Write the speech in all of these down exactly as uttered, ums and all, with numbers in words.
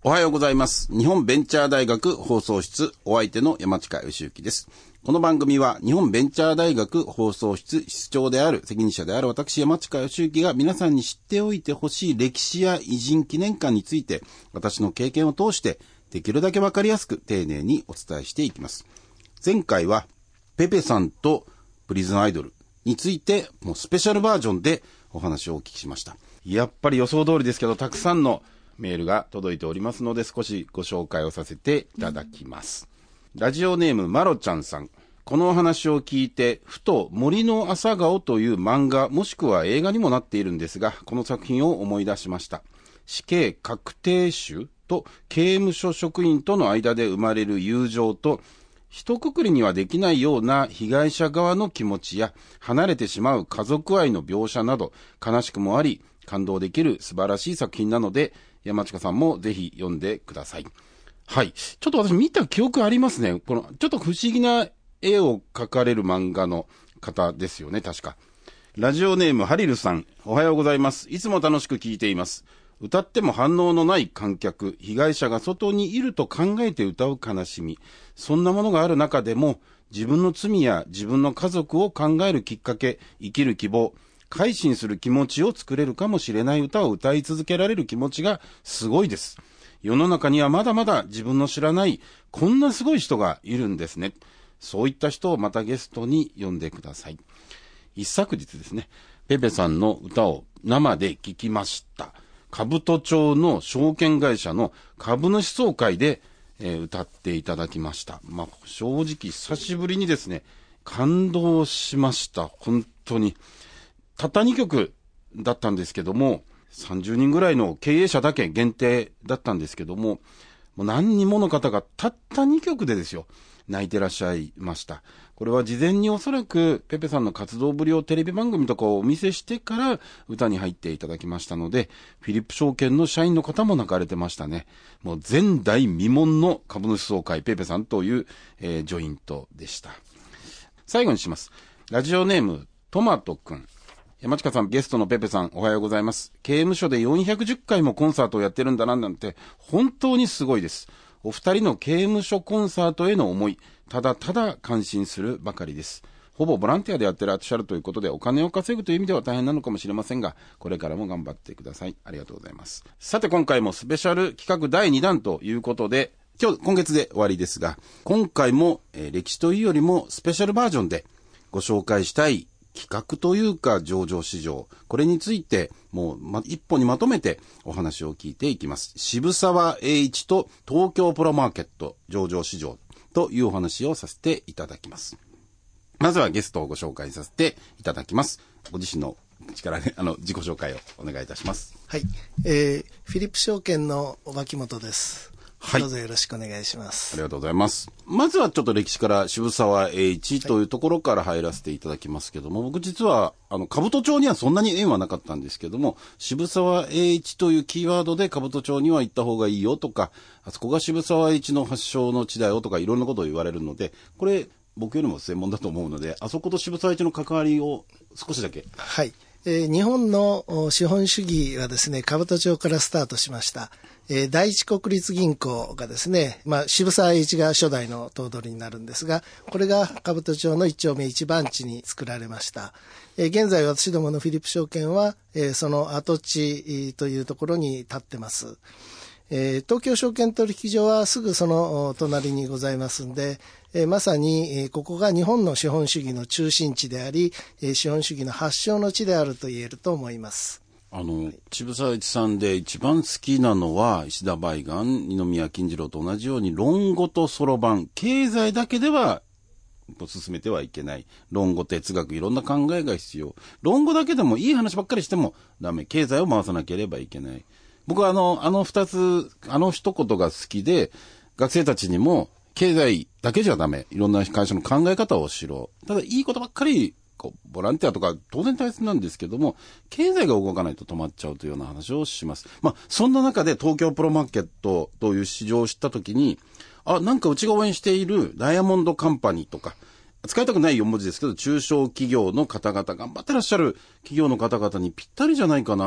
おはようございます。日本ベンチャー大学放送室、お相手の山近義之です。この番組は日本ベンチャー大学放送室室長である責任者である私山近義之が皆さんに知っておいてほしい歴史や偉人記念館について私の経験を通してできるだけわかりやすく丁寧にお伝えしていきます。前回はペペさんとプリズンアイドルについてもうスペシャルバージョンでお話をお聞きしました。やっぱり予想通りですけどたくさんのメールが届いておりますので少しご紹介をさせていただきます。ラジオネームマロちゃんさん。このお話を聞いてふと森の朝顔という漫画もしくは映画にもなっているんですがこの作品を思い出しました。死刑確定囚と刑務所職員との間で生まれる友情と一括りにはできないような被害者側の気持ちや離れてしまう家族愛の描写など悲しくもあり感動できる素晴らしい作品なので山近さんもぜひ読んでください。はい。ちょっと私見た記憶ありますね。このちょっと不思議な絵を描かれる漫画の方ですよね、確か。ラジオネームハリルさん、おはようございます。いつも楽しく聞いています。歌っても反応のない観客、被害者が外にいると考えて歌う悲しみ。そんなものがある中でも自分の罪や自分の家族を考えるきっかけ、生きる希望、改心する気持ちを作れるかもしれない歌を歌い続けられる気持ちがすごいです。世の中にはまだまだ自分の知らないこんなすごい人がいるんですね。そういった人をまたゲストに呼んでください。一昨日ですね、ペペさんの歌を生で聞きました。兜町の証券会社の株主総会で、えー、歌っていただきました。まあ、正直久しぶりにですね、感動しました。本当に。たったにきょくだったんですけども、さんじゅうにんぐらいの経営者だけ限定だったんですけども、もう何人もの方がたったにきょくでですよ、泣いてらっしゃいました。これは事前におそらくペペさんの活動ぶりをテレビ番組とかをお見せしてから歌に入っていただきましたので、フィリップ証券の社員の方も泣かれてましたね。もう前代未聞の株主総会ペペさんという、えー、ジョイントでした。最後にします。ラジオネームトマトくん。山近さん、ゲストのペペさん、おはようございます。刑務所でよんひゃくじゅっかいもコンサートをやってるんだななんて、本当にすごいです。お二人の刑務所コンサートへの思い、ただただ感心するばかりです。ほぼボランティアでやってらっしゃるということで、お金を稼ぐという意味では大変なのかもしれませんが、これからも頑張ってください。ありがとうございます。さて、今回もスペシャル企画だいにだんということで、今日、今月で終わりですが、今回も、えー、歴史というよりもスペシャルバージョンでご紹介したい企画というか上場市場、これについてもう、ま、一本にまとめてお話を聞いていきます。渋沢栄一と東京プロマーケット上場市場というお話をさせていただきます。まずはゲストをご紹介させていただきます。ご自身の力であの自己紹介をお願いいたします。 はい、えー、フィリップ証券の脇本です。 はい、 どうぞよろしくお願いします。 ありがとうございます。まずはちょっと歴史から渋沢栄一というところから入らせていただきますけども、はい、僕実はあの兜町にはそんなに縁はなかったんですけども、渋沢栄一というキーワードで兜町には行った方がいいよとか、あそこが渋沢栄一の発祥の地だよとかいろんなことを言われるので、これ僕よりも専門だと思うので、あそこと渋沢栄一の関わりを少しだけ。 はい、えー、日本の資本主義はですね、兜町からスタートしました。えー、第一国立銀行がですね、まあ、渋沢栄一が初代の頭取になるんですが、これが兜町の一丁目一番地に作られました。えー、現在私どものフィリップ証券は、えー、その跡地というところに立ってます。えー、東京証券取引所はすぐその隣にございますんで、えー、まさに、えー、ここが日本の資本主義の中心地であり、えー、資本主義の発祥の地であると言えると思います。 あの、はい、渋沢栄一さんで一番好きなのは石田梅岩、二宮金次郎と同じように論語とそろばん、経済だけでは進めてはいけない。論語、哲学、いろんな考えが必要。論語だけでもいい話ばっかりしてもダメ。経済を回さなければいけない。僕はあの、あの二つ、あの一言が好きで、学生たちにも経済だけじゃダメ。いろんな会社の考え方をしろ。ただいいことばっかりこうボランティアとか当然大切なんですけども、経済が動かないと止まっちゃうというような話をします。まあそんな中で東京プロマーケットという市場を知ったときに、あ、なんかうちが応援しているダイヤモンドカンパニーとか、使いたくないよん文字ですけど、中小企業の方々、頑張ってらっしゃる企業の方々にぴったりじゃないかなと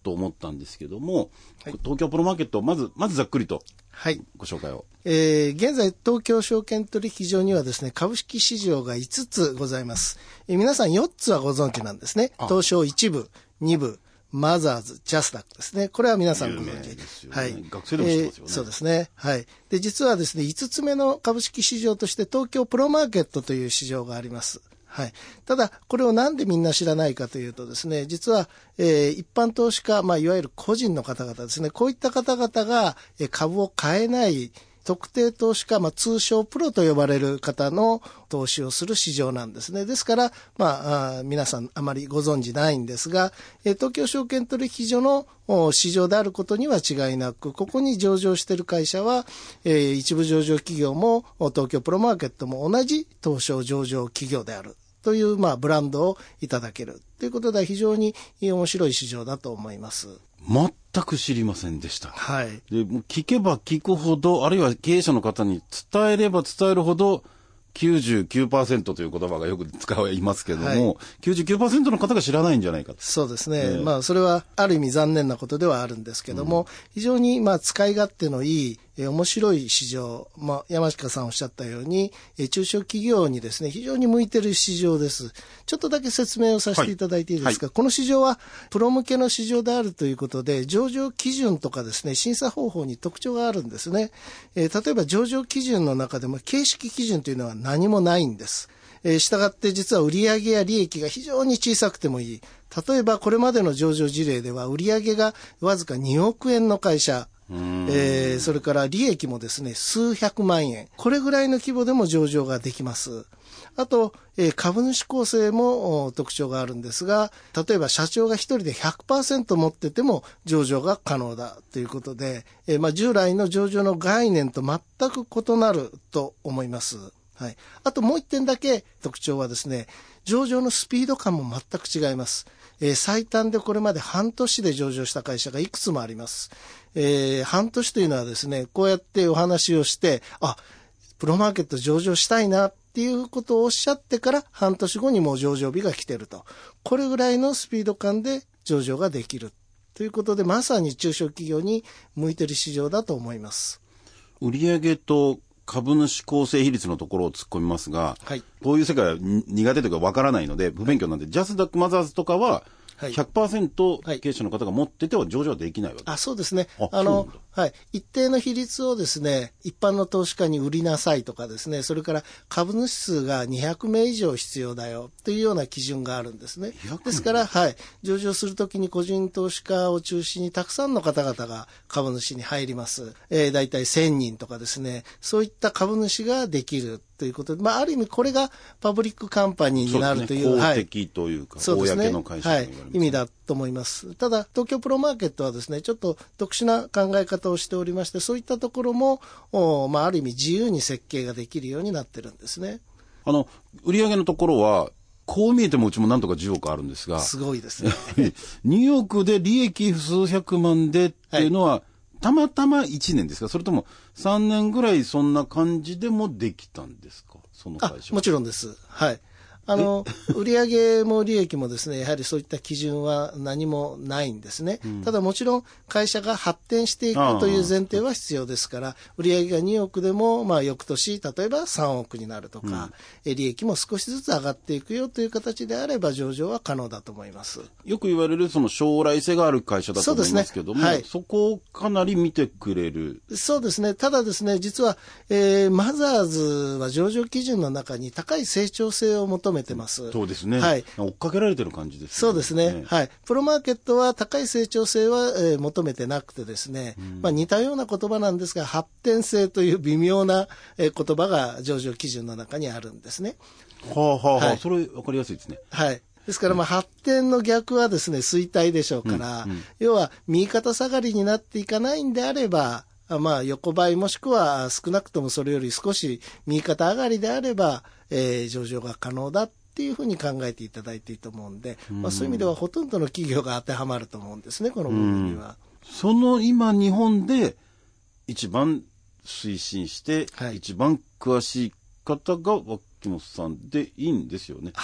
と思ったんですけども、 はい、 東京プロマーケット、まず、まずざっくりとご紹介を。 はい、えー、現在、東京証券取引所にはですね、株式市場がいつつございます。えー、皆さんよっつはご存知なんですね。東証いち部、に部、マザーズ、ジャスダックですね。これは皆さんご存知。 ですよね。 はい。 学生でも知ってますよね、 えー。そうですね。はい。で、実はですね、いつつめの株式市場として東京プロマーケットという市場があります。はい。ただ、これをなんでみんな知らないかというとですね、実は、えー、一般投資家、まあ、いわゆる個人の方々ですね、こういった方々が、えー、株を買えない特定投資家、まあ、通称プロと呼ばれる方の投資をする市場なんですね。ですから、まあ、あ皆さんあまりご存知ないんですが、えー、東京証券取引所の市場であることには違いなく、ここに上場している会社は、えー、一部上場企業も東京プロマーケットも同じ東証上場企業であるという、まあ、ブランドをいただけるということで、非常に面白い市場だと思います。 全く知りませんでした。 はい。 で、聞けば聞くほど、あるいは経営者の方に伝えれば伝えるほど、きゅうじゅうきゅうパーセント という言葉がよく使いますけども、はい、きゅうじゅうきゅうパーセント の方が知らないんじゃないかと。 そうですね。 えー、 まあ、それはある意味残念なことではあるんですけども、うん、非常にまあ使い勝手のいい、えー、面白い市場、まあ、山下さんおっしゃったように、えー、中小企業にですね、非常に向いている市場です。ちょっとだけ説明をさせていただいていいですか。はいはい、この市場はプロ向けの市場であるということで、上場基準とかですね、審査方法に特徴があるんですね。えー、例えば上場基準の中でも形式基準というのは何もないんです。えー、したがって実は売上や利益が非常に小さくてもいい。例えばこれまでの上場事例では売上がわずかにおくえんの会社、えー、それから利益もですね、数百万円。これぐらいの規模でも上場ができます。あと、えー、株主構成も特徴があるんですが、例えば社長が一人で ひゃくパーセント 持ってても上場が可能だということで、えーまあ、従来の上場の概念と全く異なると思います。はい。あともう一点だけ特徴はですね、上場のスピード感も全く違います。えー、最短でこれまで半年で上場した会社がいくつもあります。えー、半年というのはですね、こうやってお話をして、あ、プロマーケット上場したいなっていうことをおっしゃってから半年後にもう上場日が来てると。これぐらいのスピード感で上場ができるということで、まさに中小企業に向いている市場だと思います。 売上と株主構成比率のところを突っ込みますが、はい、こういう世界は苦手というかわからないので不勉強なんで、はい、ジャスダックマザーズとかは ひゃくパーセント 経営者の方が持ってては上場はできないわけです。 あ、そうですね。ああの、はい。一定の比率をですね、一般の投資家に売りなさいとかですね、それから株主数がにひゃくめい以上必要だよというような基準があるんですね。ですから、はい。上場するときに個人投資家を中心にたくさんの方々が株主に入ります。えー、だいたいせんにんとかですね、そういった株主ができるということで、まあ、ある意味これがパブリックカンパニーになるという、 公的というか、 そうですね、 公の会社と言われますね、 はい、意味だと思います。ただ、東京プロマーケットはですね、ちょっと特殊な考え方をしておりまして、そういったところも、まあ、ある意味自由に設計ができるようになってるんですね。 あの、売上のところは、こう見えてもうちもなんとかじゅうおくあるんですが、 すごいですね。 におくで利益数百万でっていうのは、はい、たまたまいちねんですか、それともさんねんぐらいそんな感じでもできたんですか、その会社は。 あ、もちろんです。はい。あの、売上も利益もですね、やはりそういった基準は何もないんですね。うん、ただもちろん会社が発展していくという前提は必要ですから、売上がにおくでも、まあ翌年、例えばさんおくになるとか、うん、利益も少しずつ上がっていくよという形であれば上場は可能だと思います。 よく言われるその将来性がある会社だと思いますけども、 そ,、ねはい、そこをかなり見てくれる。 そうですね。ただですね、実は、えー、マザーズは上場基準の中に高い成長性を求めてます。 そうですね。 はい。 追っかけられてる感じですね。 そうですね。はい。プロマーケットは高い成長性は、えー、求めてなくてですね、うん、まあ似たような言葉なんですが、発展性という微妙な、えー、言葉が上場基準の中にあるんですね。 はあはあはあ、はい、それ分かりやすいですね。 はい。ですから、まあ、発展の逆はですね、衰退でしょうから、うんうん、要は、右肩下がりになっていかないんであれば、まあ、横ばいもしくは少なくともそれより少し右肩上がりであれば、えー、上場が可能だっていうふうに考えていただいていいと思うんで、うんまあ、そういう意味ではほとんどの企業が当てはまると思うんですね、この部分には。 その今日本で一番推進して、はい、一番詳しい方が脇本さんでいいんですよね。 はい。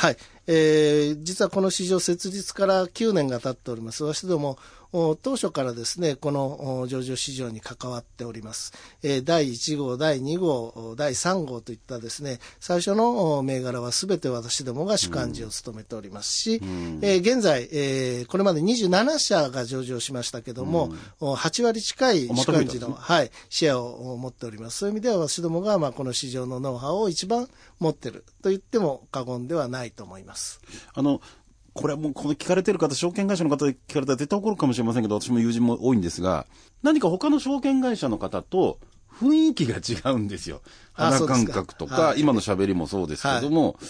えー、実はこの市場設立からきゅうねんが経っております。私ども当初からですね、この上場市場に関わっております。えー、だいいち号、だいに号、だいさん号といったですね、最初の銘柄はすべて私どもが主幹事を務めておりますし、うん、えー、現在、えー、これまでにじゅうななしゃが上場しましたけども、うん、はちわり近い主幹事の、まはい、シェアを持っております。そういう意味では私どもがまあこの市場のノウハウを一番持っていると言っても過言ではないと思います。 あのこれはもうこの聞かれてる方、証券会社の方で聞かれたら絶対怒るかもしれませんけど、私も友人も多いんですが、何か他の証券会社の方と雰囲気が違うんですよ。鼻感覚とか、はい、今の喋りもそうですけども、はい、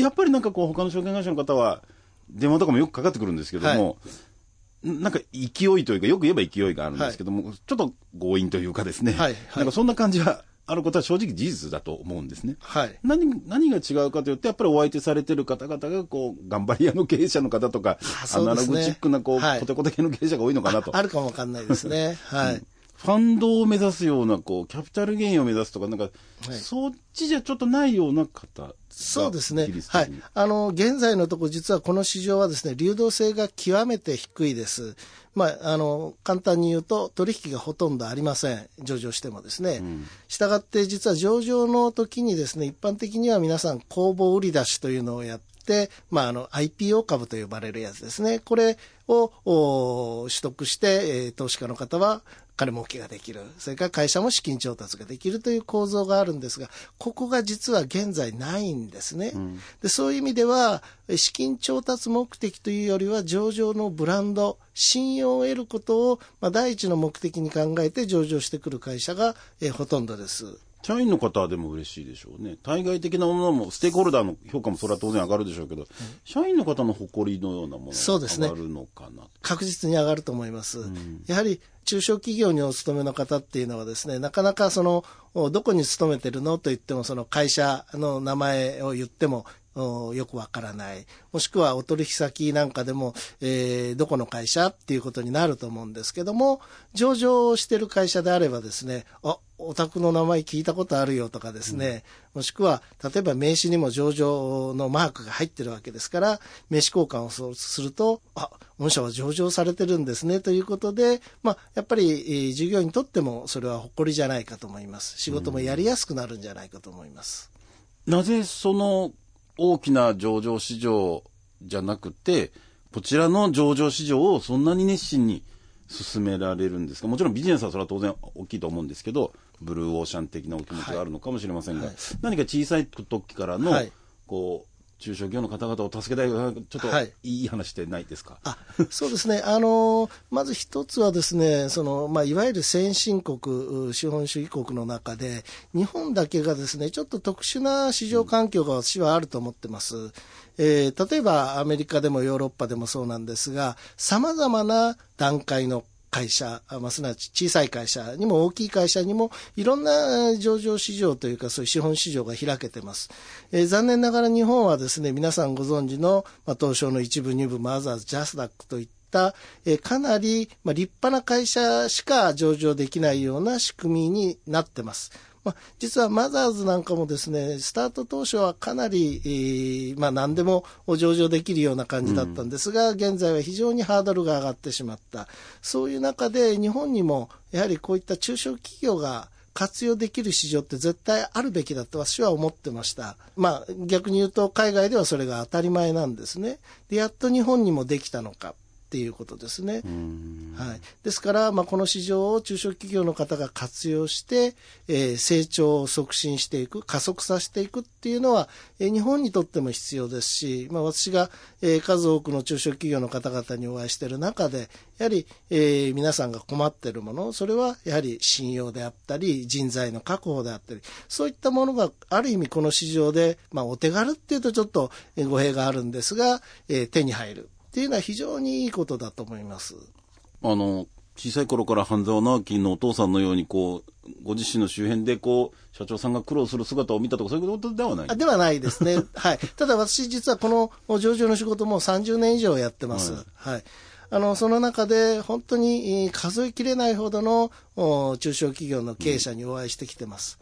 やっぱりなんかこう他の証券会社の方は電話とかもよくかかってくるんですけども、はい、なんか勢いというか、よく言えば勢いがあるんですけども、はい、ちょっと強引というかですね、はいはい、なんかそんな感じはあることは正直事実だと思うんですね。はい、何, 何が違うかというと、やっぱりお相手されてる方々がこう頑張り屋の経営者の方とか、アナログチックなこう、はい、コテコテ系の経営者が多いのかなと。 あ, あるかもわかんないですね。はい。うんファンドを目指すようなこうキャピタルゲインを目指すとかなんか、はい、そっちじゃちょっとないような方。 そうですね。はい。あの現在のところ実はこの市場はですね流動性が極めて低いです。まああの簡単に言うと取引がほとんどありません。上場してもですね。うん、したがって実は上場の時にですね一般的には皆さん公募売り出しというのをやってでまあ、あの アイピーオー 株と呼ばれるやつですね。これを取得して、えー、投資家の方は金儲けができる。それから会社も資金調達ができるという構造があるんですが、ここが実は現在ないんですね。うん、でそういう意味では資金調達目的というよりは上場のブランド、信用を得ることを、まあ、第一の目的に考えて上場してくる会社が、えー、ほとんどです。 社員の方はでも嬉しいでしょうね。対外的なものもステークホルダーの評価もそれは当然上がるでしょうけど、うん、社員の方の誇りのようなものが上がるのかな、ね、 確実に上がると思います、うん、やはり中小企業にお勤めの方っていうのはですねなかなかそのどこに勤めてるのと言ってもその会社の名前を言ってもよくわからない。もしくはお取引先なんかでも、えー、どこの会社っていうことになると思うんですけども、上場してる会社であればですね、あ、お宅の名前聞いたことあるよとかですね、うん、もしくは例えば名刺にも上場のマークが入ってるわけですから、名刺交換をすると、あ、御社は上場されてるんですねということで、まあ、やっぱり、えー、従業員にとってもそれは誇りじゃないかと思います。仕事もやりやすくなるんじゃないかと思います。 うん、なぜその大きな上場市場じゃなくてこちらの上場市場をそんなに熱心に進められるんですか。もちろんビジネスはそれは当然大きいと思うんですけど、ブルーオーシャン的なお気持ちがあるのかもしれませんが、はいはい、何か小さい時からの、はい、こう中小企業の方々を助けたい、ちょっといい話ってないですか。 はい、あ、そうですね。あのまず一つはですね、そのまあいわゆる先進国、資本主義国の中で日本だけがですね、ちょっと特殊な市場環境が私はあると思ってます。うん、えー、例えばアメリカでもヨーロッパでもそうなんですが、様々な段階の会社、まあ、すなわち小さい会社にも大きい会社にもいろんな上場市場というかそういう資本市場が開けてます。えー、残念ながら日本はですね、皆さんご存知の、まあ、東証の一部二部マザーズジャスダックといった、えー、かなり、まあ、立派な会社しか上場できないような仕組みになってます。まあ、実はマザーズなんかもですね、スタート当初はかなり、えーまあ、何でも上場できるような感じだったんですが、うん、現在は非常にハードルが上がってしまった。そういう中で日本にもやはりこういった中小企業が活用できる市場って絶対あるべきだと私は思ってました。まあ逆に言うと海外ではそれが当たり前なんですね。で、やっと日本にもできたのかっていうことですね。はい、ですから、まあ、この市場を中小企業の方が活用して、えー、成長を促進していく、加速させていくっていうのは、えー、日本にとっても必要ですし、まあ、私が、えー、数多くの中小企業の方々にお会いしている中でやはり、えー、皆さんが困っているもの、それはやはり信用であったり人材の確保であったり、そういったものがある意味この市場で、まあ、お手軽っていうとちょっと語弊があるんですが、えー、手に入るっていうのは非常にいいことだと思います。 あの小さい頃から半沢直樹のお父さんのようにこうご自身の周辺でこう社長さんが苦労する姿を見たとかそういうことではない？ あ、ではないですね。はい。ただ私実はこの上場の仕事もさんじゅうねん以上やってます。はい。はい、あのその中で本当に数えきれないほどの中小企業の経営者にお会いしてきてます。うん、やっ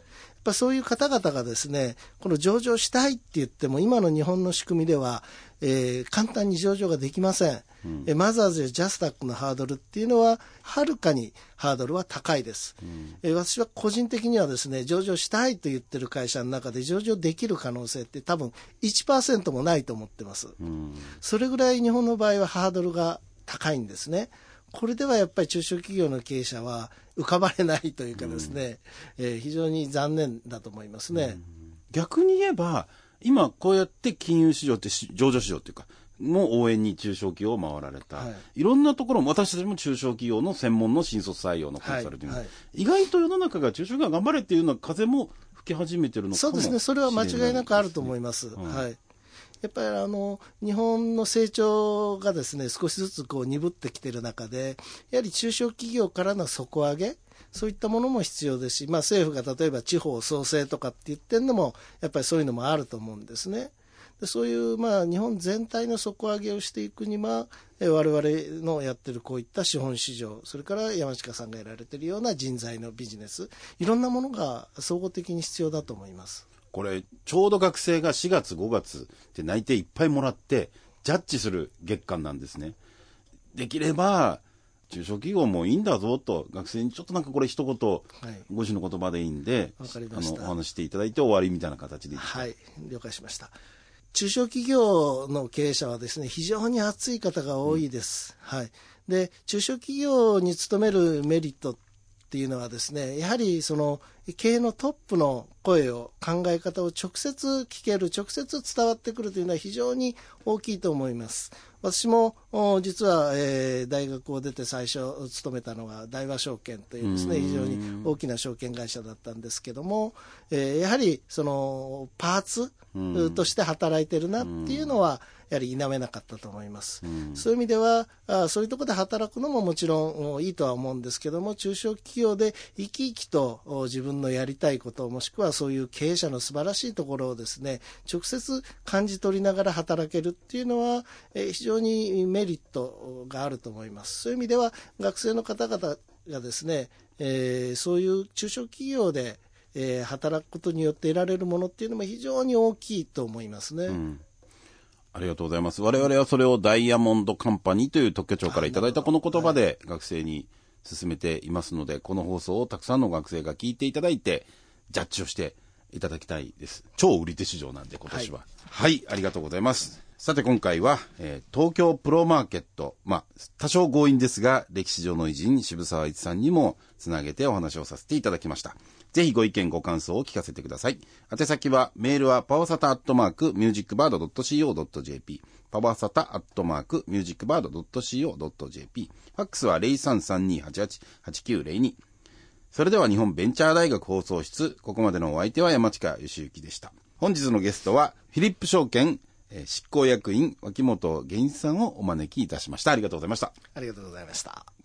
ぱそういう方々がですね、この上場したいって言っても今の日本の仕組みでは、えー、簡単に上場ができません。うん、えマザーズやジャスタックのハードルっていうのははるかにハードルは高いです、うん、え私は個人的にはですね、上場したいと言ってる会社の中で上場できる可能性って多分 いちパーセント もないと思ってます、うん、それぐらい日本の場合はハードルが高いんですね。これではやっぱり中小企業の経営者は浮かばれないというかですね、うんえー、非常に残念だと思いますね、うん、 逆に言えば今こうやって金融市場って上場市場っていうかも応援に中小企業を回られた、はい、いろんなところも私たちも中小企業の専門の新卒採用のコンサルティング、はいはい、意外と世の中が中小企業が頑張れっていうような風も吹き始めてるのかもしれない。 そうですね、それは間違いなくあると思います、うん、はい。やっぱりあの日本の成長がですね少しずつこう鈍ってきている中で、やはり中小企業からの底上げ、そういったものも必要ですし、まあ、政府が例えば地方創生とかって言ってるのもやっぱりそういうのもあると思うんですね。でそういうまあ日本全体の底上げをしていくには、え我々のやってるこういった資本市場、それから山近さんがやられているような人材のビジネス、いろんなものが総合的に必要だと思います。 これちょうど学生がしがつごがつって内定いっぱいもらってジャッジする月間なんですね。できれば中小企業もいいんだぞと学生にちょっとなんかこれ一言、はい、ご自身の言葉でいいんで、 わかりました。 あのお話していただいて終わりみたいな形でいいですか。 はい、了解しました。中小企業の経営者はですね、非常に熱い方が多いです、うんはい、で中小企業に勤めるメリットっていうのはですね、やはりその経営のトップの声を、考え方を直接聞ける、直接伝わってくるというのは非常に大きいと思います。私も実は、えー、大学を出て最初勤めたのが大和証券というですね、非常に大きな証券会社だったんですけども、えー、やはりそのパーツとして働いてるなっていうのはやはり否めなかったと思います、うん、そういう意味ではあそういうところで働くのももちろんいいとは思うんですけども、中小企業で生き生きと自分のやりたいこと、もしくはそういう経営者の素晴らしいところをですね直接感じ取りながら働けるっていうのは、えー、非常にメリットがあると思います。そういう意味では学生の方々がですね、えー、そういう中小企業で、えー、働くことによって得られるものっていうのも非常に大きいと思いますね、うん、 ありがとうございます。我々はそれをダイヤモンドカンパニーという特許庁からいただいたこの言葉で学生に進めていますので、この放送をたくさんの学生が聞いていただいてジャッジをしていただきたいです。超売り手市場なんで今年は、はい、はい、ありがとうございます。さて今回は、えー、東京プロマーケット、まあ多少強引ですが歴史上の偉人渋沢栄一さんにもつなげてお話をさせていただきました。ぜひご意見ご感想を聞かせてください。宛先はメールはパワサタアットマークミュージックバードドットシーオードットジェーピー、 パワサタアットマークミュージックバードドットシーオードットジェーピー、 ファックスは ゼロさんさんにはちはちはちきゅうゼロに。それでは日本ベンチャー大学放送室、ここまでのお相手は山近義之でした。本日のゲストはフィリップ証券執行役員脇本源一さんをお招きいたしました。ありがとうございました。 ありがとうございました。